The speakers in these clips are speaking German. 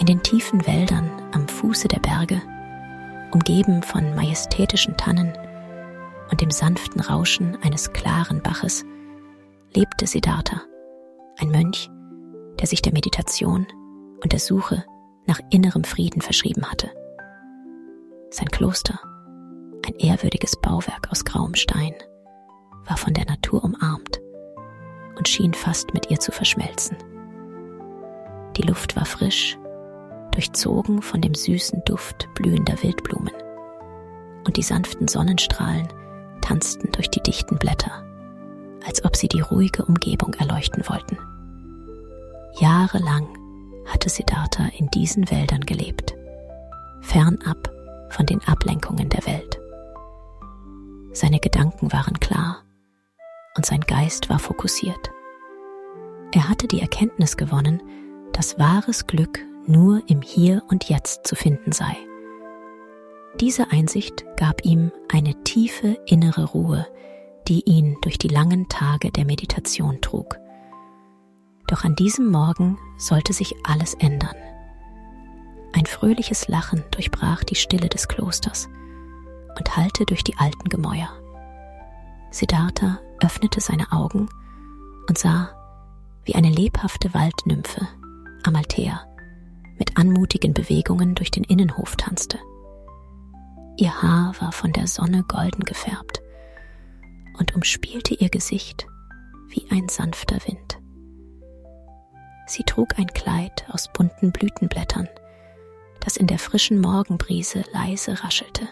In den tiefen Wäldern am Fuße der Berge, umgeben von majestätischen Tannen und dem sanften Rauschen eines klaren Baches, lebte Siddhartha, ein Mönch, der sich der Meditation und der Suche nach innerem Frieden verschrieben hatte. Sein Kloster, ein ehrwürdiges Bauwerk aus grauem Stein, war von der Natur umarmt und schien fast mit ihr zu verschmelzen. Die Luft war frisch, durchzogen von dem süßen Duft blühender Wildblumen, und die sanften Sonnenstrahlen tanzten durch die dichten Blätter, als ob sie die ruhige Umgebung erleuchten wollten. Jahrelang hatte Siddhartha in diesen Wäldern gelebt, fernab von den Ablenkungen der Welt. Seine Gedanken waren klar und sein Geist war fokussiert. Er hatte die Erkenntnis gewonnen, dass wahres Glück nur im Hier und Jetzt zu finden sei. Diese Einsicht gab ihm eine tiefe innere Ruhe, die ihn durch die langen Tage der Meditation trug. Doch an diesem Morgen sollte sich alles ändern. Ein fröhliches Lachen durchbrach die Stille des Klosters und hallte durch die alten Gemäuer. Siddhartha öffnete seine Augen und sah, wie eine lebhafte Waldnymphe, Amalthea, mit anmutigen Bewegungen durch den Innenhof tanzte. Ihr Haar war von der Sonne golden gefärbt und umspielte ihr Gesicht wie ein sanfter Wind. Sie trug ein Kleid aus bunten Blütenblättern, das in der frischen Morgenbrise leise raschelte.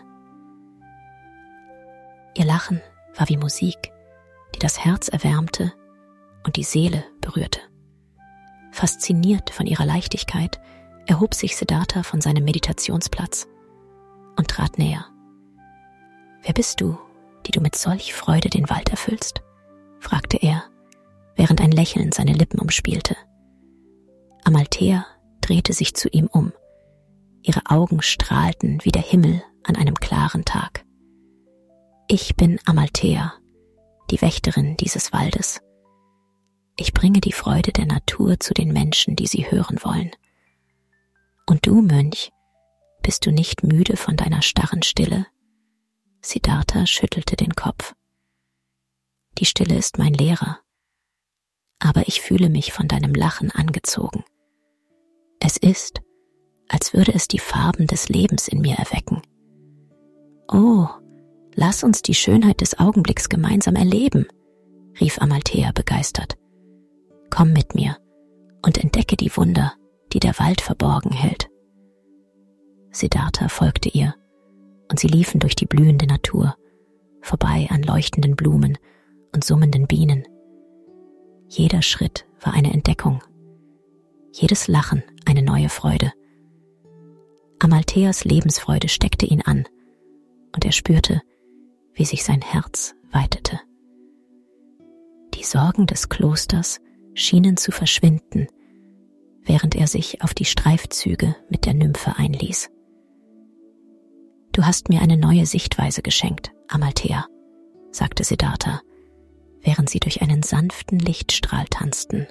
Ihr Lachen war wie Musik, die das Herz erwärmte und die Seele berührte. Fasziniert von ihrer Leichtigkeit erhob sich Siddhartha von seinem Meditationsplatz und trat näher. »Wer bist du, die du mit solch Freude den Wald erfüllst?« fragte er, während ein Lächeln seine Lippen umspielte. Amalthea drehte sich zu ihm um. Ihre Augen strahlten wie der Himmel an einem klaren Tag. »Ich bin Amalthea, die Wächterin dieses Waldes. Ich bringe die Freude der Natur zu den Menschen, die sie hören wollen. Und du, Mönch, bist du nicht müde von deiner starren Stille?« Siddhartha schüttelte den Kopf. »Die Stille ist mein Lehrer, aber ich fühle mich von deinem Lachen angezogen. Es ist, als würde es die Farben des Lebens in mir erwecken. Oh, lass uns die Schönheit des Augenblicks gemeinsam erleben«, rief Amalthea begeistert. »Komm mit mir und entdecke die Wunder, die der Wald verborgen hält.« Siddhartha folgte ihr, und sie liefen durch die blühende Natur, vorbei an leuchtenden Blumen und summenden Bienen. Jeder Schritt war eine Entdeckung, jedes Lachen eine neue Freude. Amaltheas Lebensfreude steckte ihn an, und er spürte, wie sich sein Herz weitete. Die Sorgen des Klosters schienen zu verschwinden, während er sich auf die Streifzüge mit der Nymphe einließ. »Du hast mir eine neue Sichtweise geschenkt, Amalthea«, sagte Siddhartha, während sie durch einen sanften Lichtstrahl tanzten.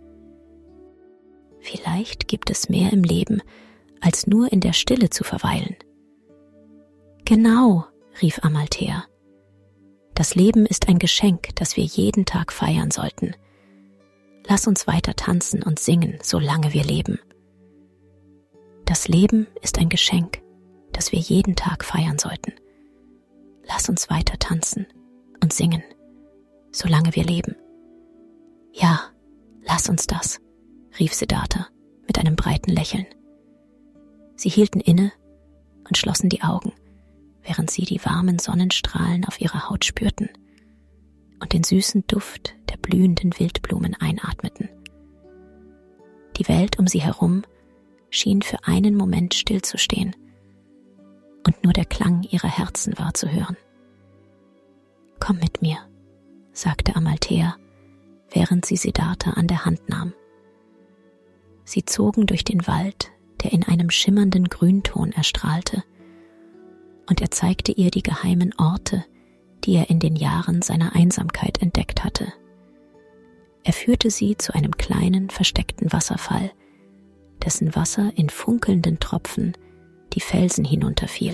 »Vielleicht gibt es mehr im Leben, als nur in der Stille zu verweilen.« »Genau«, rief Amalthea. »Das Leben ist ein Geschenk, das wir jeden Tag feiern sollten. Lass uns weiter tanzen und singen, solange wir leben.« »Das Leben ist ein Geschenk, das wir jeden Tag feiern sollten. Lass uns weiter tanzen und singen, solange wir leben.« »Ja, lass uns das«, rief Siddhartha mit einem breiten Lächeln. Sie hielten inne und schlossen die Augen, während sie die warmen Sonnenstrahlen auf ihrer Haut spürten und den süßen Duft der blühenden Wildblumen einatmeten. Die Welt um sie herum schien für einen Moment stillzustehen, und nur der Klang ihrer Herzen war zu hören. »Komm mit mir«, sagte Amalthea, während sie Siddhartha an der Hand nahm. Sie zogen durch den Wald, der in einem schimmernden Grünton erstrahlte, und er zeigte ihr die geheimen Orte, die er in den Jahren seiner Einsamkeit entdeckt hatte. Er führte sie zu einem kleinen, versteckten Wasserfall, dessen Wasser in funkelnden Tropfen die Felsen hinunterfiel.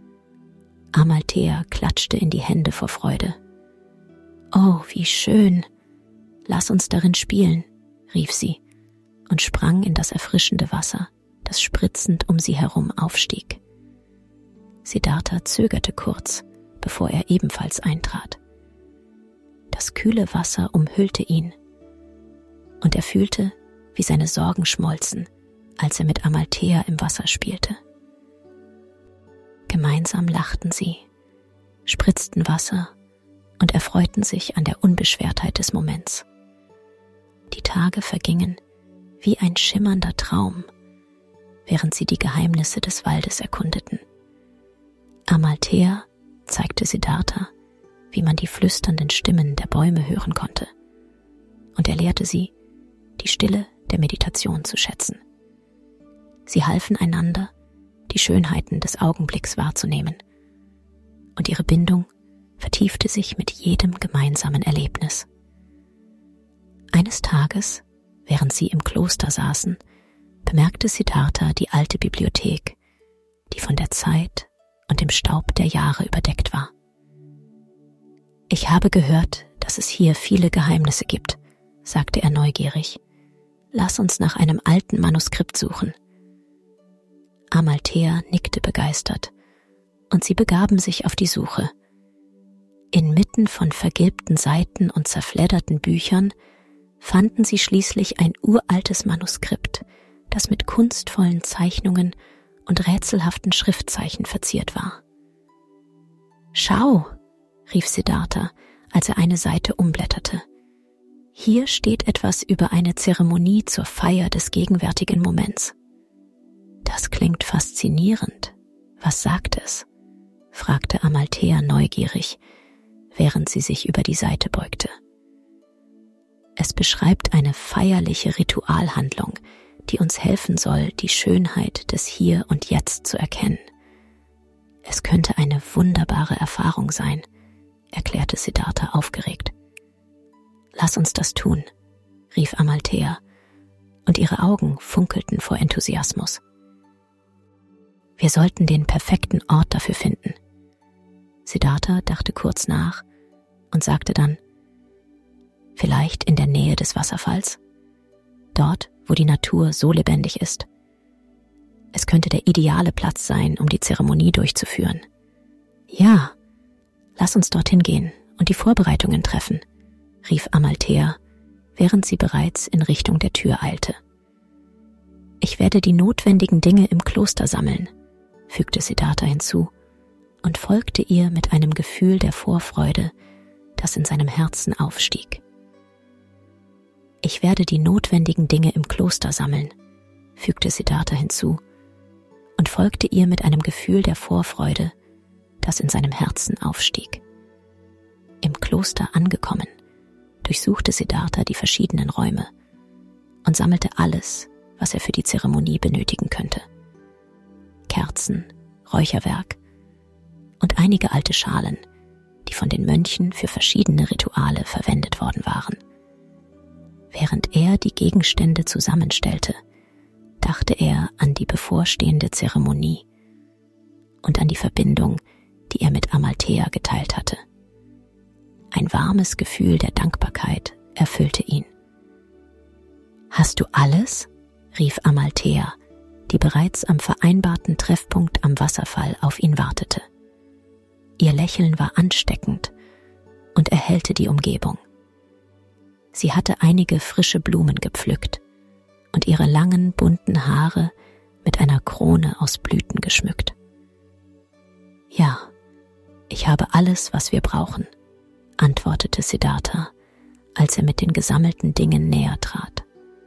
Amalthea klatschte in die Hände vor Freude. »Oh, wie schön! Lass uns darin spielen«, rief sie und sprang in das erfrischende Wasser, das spritzend um sie herum aufstieg. Siddhartha zögerte kurz, bevor er ebenfalls eintrat. Das kühle Wasser umhüllte ihn, und er fühlte, wie seine Sorgen schmolzen, als er mit Amalthea im Wasser spielte. Gemeinsam lachten sie, spritzten Wasser und erfreuten sich an der Unbeschwertheit des Moments. Die Tage vergingen wie ein schimmernder Traum, während sie die Geheimnisse des Waldes erkundeten. Amalthea zeigte Siddhartha, wie man die flüsternden Stimmen der Bäume hören konnte, und er lehrte sie, die Stille der Meditation zu schätzen. Sie halfen einander, die Schönheiten des Augenblicks wahrzunehmen, und ihre Bindung vertiefte sich mit jedem gemeinsamen Erlebnis. Eines Tages, während sie im Kloster saßen, bemerkte Siddhartha die alte Bibliothek, die von der Zeit und dem Staub der Jahre überdeckt war. »Ich habe gehört, dass es hier viele Geheimnisse gibt«, sagte er neugierig. »Lass uns nach einem alten Manuskript suchen.« Amalthea nickte begeistert, und sie begaben sich auf die Suche. Inmitten von vergilbten Seiten und zerfledderten Büchern fanden sie schließlich ein uraltes Manuskript, das mit kunstvollen Zeichnungen und rätselhaften Schriftzeichen verziert war. »Schau«, rief Siddhartha, als er eine Seite umblätterte. »Hier steht etwas über eine Zeremonie zur Feier des gegenwärtigen Moments.« »Das klingt faszinierend. Was sagt es?«, fragte Amalthea neugierig, während sie sich über die Seite beugte. »Es beschreibt eine feierliche Ritualhandlung, die uns helfen soll, die Schönheit des Hier und Jetzt zu erkennen. Es könnte eine wunderbare Erfahrung sein«, erklärte Siddhartha aufgeregt. »Lass uns das tun«, rief Amalthea, und ihre Augen funkelten vor Enthusiasmus. »Wir sollten den perfekten Ort dafür finden.« Siddhartha dachte kurz nach und sagte dann: »Vielleicht in der Nähe des Wasserfalls? Dort, wo die Natur so lebendig ist. Es könnte der ideale Platz sein, um die Zeremonie durchzuführen.« »Ja, lass uns dorthin gehen und die Vorbereitungen treffen«, rief Amalthea, während sie bereits in Richtung der Tür eilte. »Ich werde die notwendigen Dinge im Kloster sammeln«, fügte Siddhartha hinzu und folgte ihr mit einem Gefühl der Vorfreude, das in seinem Herzen aufstieg. »Ich werde die notwendigen Dinge im Kloster sammeln«, fügte Siddhartha hinzu und folgte ihr mit einem Gefühl der Vorfreude, das in seinem Herzen aufstieg. Im Kloster angekommen, durchsuchte Siddhartha die verschiedenen Räume und sammelte alles, was er für die Zeremonie benötigen könnte. Kerzen, Räucherwerk und einige alte Schalen, die von den Mönchen für verschiedene Rituale verwendet worden waren. Während er die Gegenstände zusammenstellte, dachte er an die bevorstehende Zeremonie und an die Verbindung, die er mit Amalthea geteilt hatte. Ein warmes Gefühl der Dankbarkeit erfüllte ihn. »Hast du alles?«, rief Amalthea, die bereits am vereinbarten Treffpunkt am Wasserfall auf ihn wartete. Ihr Lächeln war ansteckend und erhellte die Umgebung. Sie hatte einige frische Blumen gepflückt und ihre langen, bunten Haare mit einer Krone aus Blüten geschmückt. »Ja, ich habe alles, was wir brauchen«, antwortete Siddhartha, als er mit den gesammelten Dingen näher trat.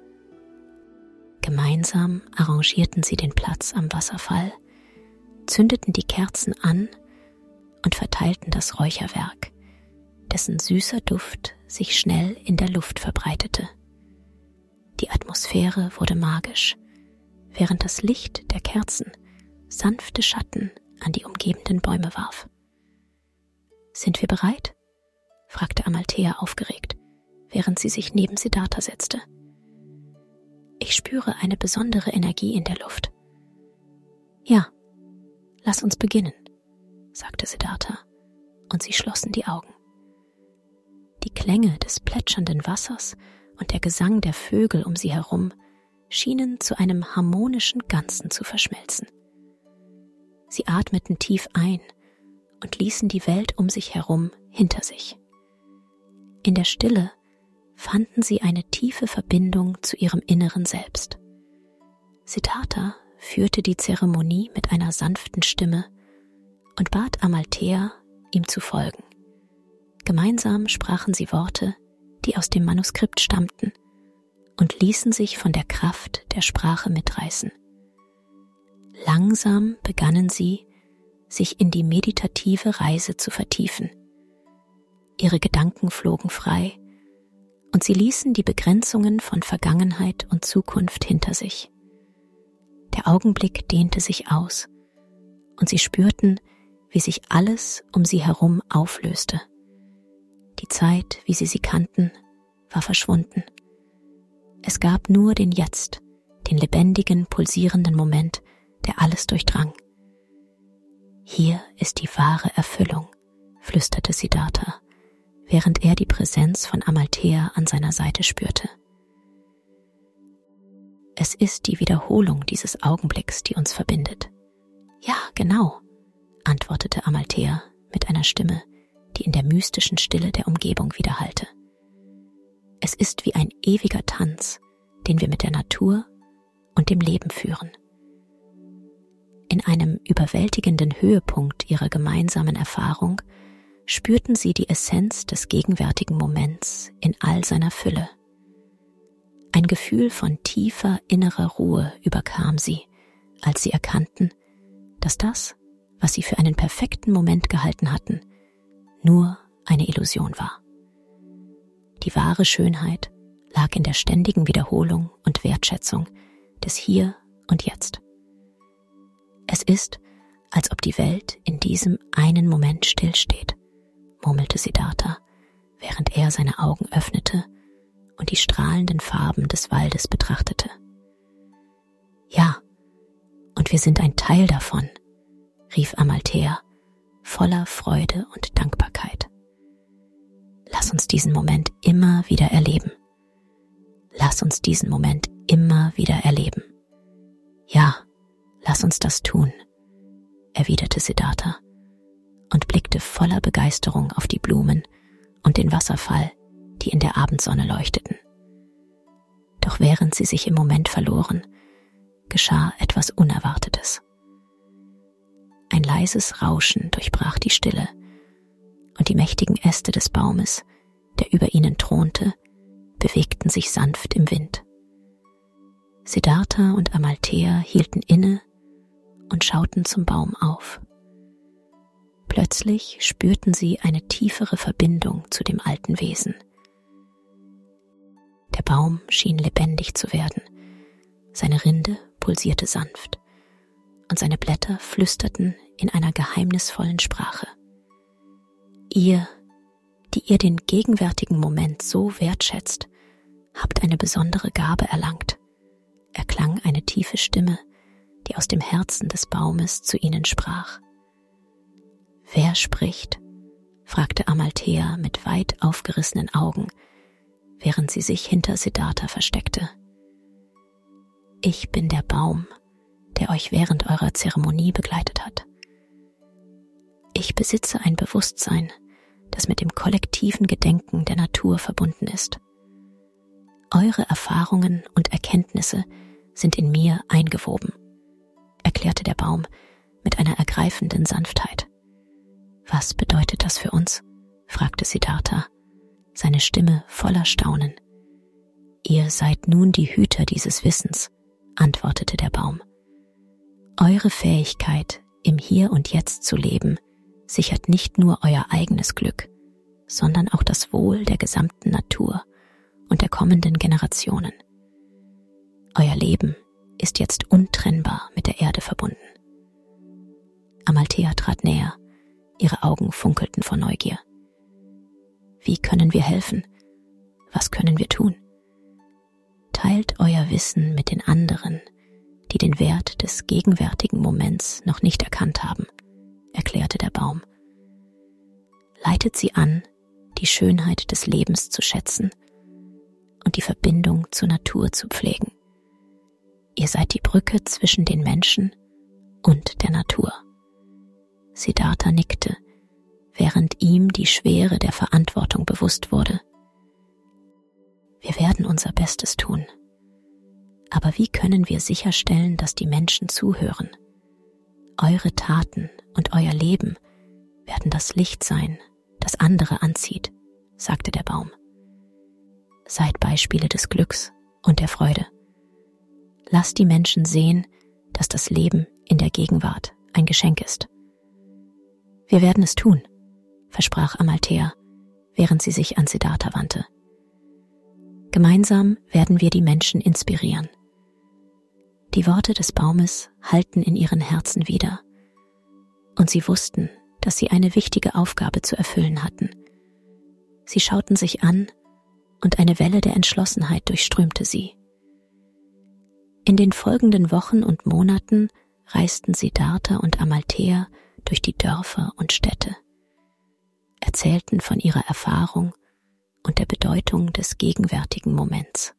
Gemeinsam arrangierten sie den Platz am Wasserfall, zündeten die Kerzen an und verteilten das Räucherwerk, dessen süßer Duft sich schnell in der Luft verbreitete. Die Atmosphäre wurde magisch, während das Licht der Kerzen sanfte Schatten an die umgebenden Bäume warf. »Sind wir bereit?«, fragte Amalthea aufgeregt, während sie sich neben Siddhartha setzte. »Ich spüre spüre eine besondere Energie in der Luft. Ja, lass uns beginnen, sagte Siddhartha, und sie schlossen die Augen. Die Klänge des plätschernden Wassers und der Gesang der Vögel um sie herum schienen zu einem harmonischen Ganzen zu verschmelzen. Sie atmeten tief ein und ließen die Welt um sich herum hinter sich. In der Stille fanden sie eine tiefe Verbindung zu ihrem inneren Selbst. Siddhartha führte die Zeremonie mit einer sanften Stimme und bat Amalthea, ihm zu folgen. Gemeinsam sprachen sie Worte, die aus dem Manuskript stammten, und ließen sich von der Kraft der Sprache mitreißen. Langsam begannen sie, sich in die meditative Reise zu vertiefen. Ihre Gedanken flogen frei, und sie ließen die Begrenzungen von Vergangenheit und Zukunft hinter sich. Der Augenblick dehnte sich aus, und sie spürten, wie sich alles um sie herum auflöste. Die Zeit, wie sie kannten, war verschwunden. Es gab nur den Jetzt, den lebendigen, pulsierenden Moment, der alles durchdrang. Hier ist die wahre Erfüllung, flüsterte Siddhartha, während er die Präsenz von Amalthea an seiner Seite spürte. Es ist die Wiederholung dieses Augenblicks, die uns verbindet. Ja, genau, antwortete Amalthea mit einer Stimme, die in der mystischen Stille der Umgebung widerhallte. Es ist wie ein ewiger Tanz, den wir mit der Natur und dem Leben führen. In einem überwältigenden Höhepunkt ihrer gemeinsamen Erfahrung spürten sie die Essenz des gegenwärtigen Moments in all seiner Fülle. Ein Gefühl von tiefer innerer Ruhe überkam sie, als sie erkannten, dass das, was sie für einen perfekten Moment gehalten hatten, nur eine Illusion war. Die wahre Schönheit lag in der ständigen Wiederholung und Wertschätzung des Hier und Jetzt. Es ist, als ob die Welt in diesem einen Moment stillsteht, murmelte Siddhartha, während er seine Augen öffnete und die strahlenden Farben des Waldes betrachtete. Ja, und wir sind ein Teil davon, rief Amalthea, voller Freude und Dankbarkeit. Lass uns diesen Moment immer wieder erleben. Lass uns diesen Moment immer wieder erleben. Ja, lass uns das tun, erwiderte Siddhartha und blickte voller Begeisterung auf die Blumen und den Wasserfall, die in der Abendsonne leuchteten. Doch während sie sich im Moment verloren, geschah etwas Unerwartetes. Ein leises Rauschen durchbrach die Stille, und die mächtigen Äste des Baumes, der über ihnen thronte, bewegten sich sanft im Wind. Siddhartha und Amalthea hielten inne und schauten zum Baum auf. Plötzlich spürten sie eine tiefere Verbindung zu dem alten Wesen. Der Baum schien lebendig zu werden, seine Rinde pulsierte sanft, und seine Blätter flüsterten in einer geheimnisvollen Sprache. Ihr, die ihr den gegenwärtigen Moment so wertschätzt, habt eine besondere Gabe erlangt, erklang eine tiefe Stimme, die aus dem Herzen des Baumes zu ihnen sprach. Wer spricht? Fragte Amalthea mit weit aufgerissenen Augen, während sie sich hinter Siddhartha versteckte. Ich bin der Baum, der euch während eurer Zeremonie begleitet hat. Ich besitze ein Bewusstsein, das mit dem kollektiven Gedenken der Natur verbunden ist. Eure Erfahrungen und Erkenntnisse sind in mir eingewoben, erklärte der Baum mit einer ergreifenden Sanftheit. Was bedeutet das für uns? Fragte Siddhartha, seine Stimme voller Staunen. Ihr seid nun die Hüter dieses Wissens, antwortete der Baum. Eure Fähigkeit, im Hier und Jetzt zu leben, sichert nicht nur euer eigenes Glück, sondern auch das Wohl der gesamten Natur und der kommenden Generationen. Euer Leben ist jetzt untrennbar mit der Erde verbunden. Amalthea trat näher, ihre Augen funkelten vor Neugier. Wie können wir helfen? Was können wir tun? Teilt euer Wissen mit den anderen, die den Wert des gegenwärtigen Moments noch nicht erkannt haben, erklärte der Baum. Leitet sie an, die Schönheit des Lebens zu schätzen und die Verbindung zur Natur zu pflegen. Ihr seid die Brücke zwischen den Menschen und der Natur. Siddhartha nickte, während ihm die Schwere der Verantwortung bewusst wurde. Wir werden unser Bestes tun. Aber wie können wir sicherstellen, dass die Menschen zuhören? Eure Taten und euer Leben werden das Licht sein, das andere anzieht, sagte der Baum. Seid Beispiele des Glücks und der Freude. Lasst die Menschen sehen, dass das Leben in der Gegenwart ein Geschenk ist. Wir werden es tun, versprach Amalthea, während sie sich an Siddhartha wandte. Gemeinsam werden wir die Menschen inspirieren. Die Worte des Baumes hallten in ihren Herzen wider, und sie wussten, dass sie eine wichtige Aufgabe zu erfüllen hatten. Sie schauten sich an, und eine Welle der Entschlossenheit durchströmte sie. In den folgenden Wochen und Monaten reisten Siddhartha und Amalthea durch die Dörfer und Städte, erzählten von ihrer Erfahrung und der Bedeutung des gegenwärtigen Moments.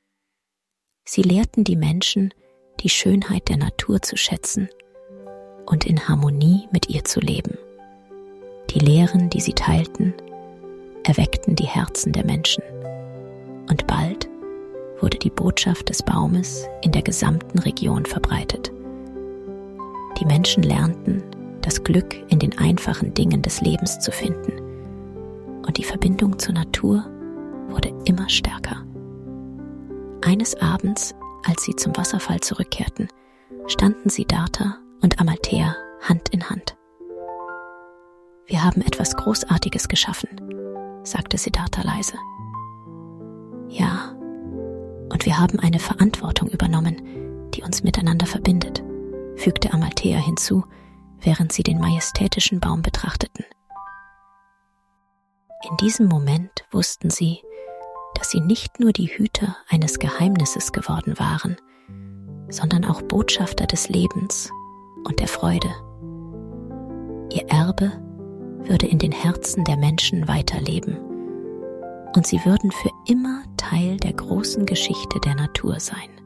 Sie lehrten die Menschen, die Schönheit der Natur zu schätzen und in Harmonie mit ihr zu leben. Die Lehren, die sie teilten, erweckten die Herzen der Menschen. Und bald wurde die Botschaft des Baumes in der gesamten Region verbreitet. Die Menschen lernten, das Glück in den einfachen Dingen des Lebens zu finden. Und die Verbindung zur Natur wurde immer stärker. Eines Abends, als sie zum Wasserfall zurückkehrten, standen Siddhartha und Amalthea Hand in Hand. Wir haben etwas Großartiges geschaffen, sagte Siddhartha leise. Ja, und wir haben eine Verantwortung übernommen, die uns miteinander verbindet, fügte Amalthea hinzu, während sie den majestätischen Baum betrachteten. In diesem Moment wussten sie, dass sie nicht nur die Hüter eines Geheimnisses geworden waren, sondern auch Botschafter des Lebens und der Freude. Ihr Erbe würde in den Herzen der Menschen weiterleben, und sie würden für immer Teil der großen Geschichte der Natur sein.